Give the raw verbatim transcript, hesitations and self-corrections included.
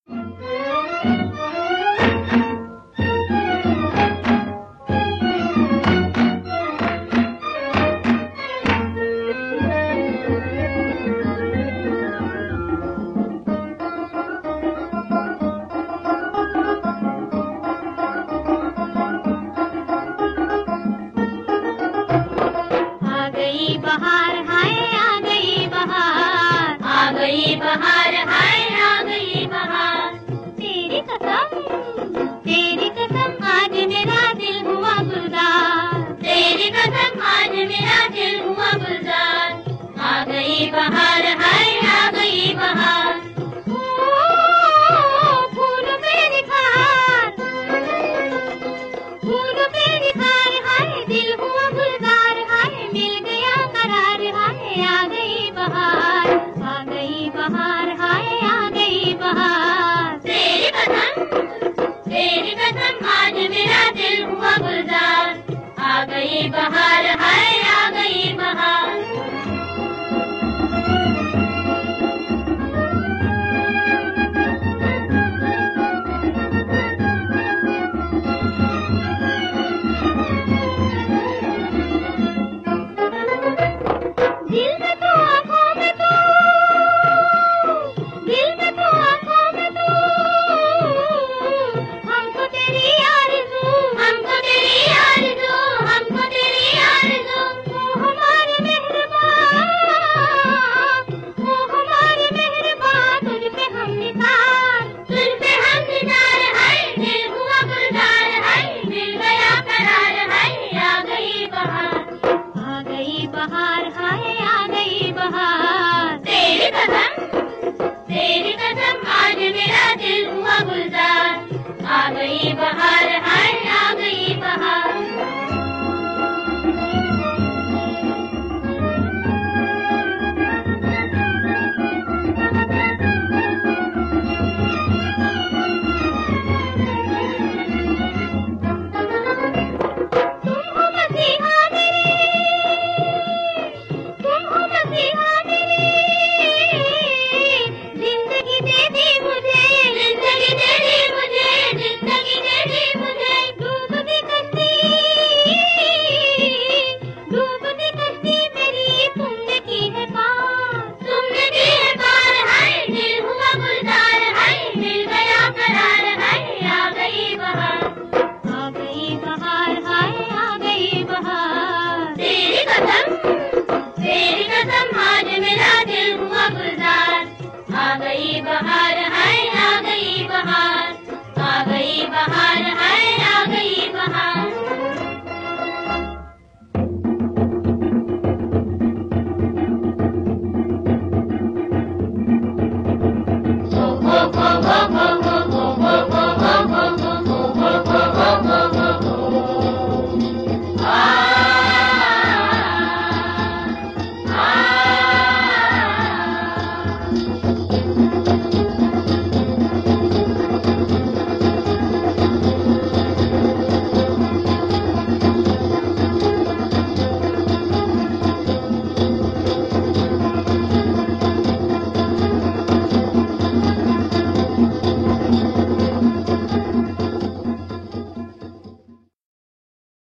बहार हाय आ गई बहार, आ गई बहार हाय आ गई बहार। तेरी कसम तेरी कसम आज मेरा दिल हुआ गुलजार, तेरी कसम आज मेरा दिल हुआ गुलजार। आ गई बहार हाय आ गई बहार। फूलों पे निखार, फूलों पे निखार हाय दिल हुआ गुलजार हाय। मिल गया करार हाय आ गई बहार, आ गई बहार हाय आ गई बहार। तेरी कसम तेरी कसम आज मेरा दिल हुआ गुलजार। आ गई बहार हाय आ गई बहार। दिल में तो आँखों में तो, दिल में तो आँखों में तो, हमको तेरी आरज़ू, हमको तेरी आरज़ू, हमको तेरी आरज़ू। ओ हमारे मेहरबान, ओ हमारे मेहरबान, तुझ पे हम निसार, तुझ पे हम निसार हाय। दिल हुआ गुलजार हाय, मिल गया करार हाय। आ गई बहार, आ गई बहार हाय आ गई बहार। तेरी कसम तेरी कसम आज मेरा दिल हुआ गुलजार। आ गई बहार।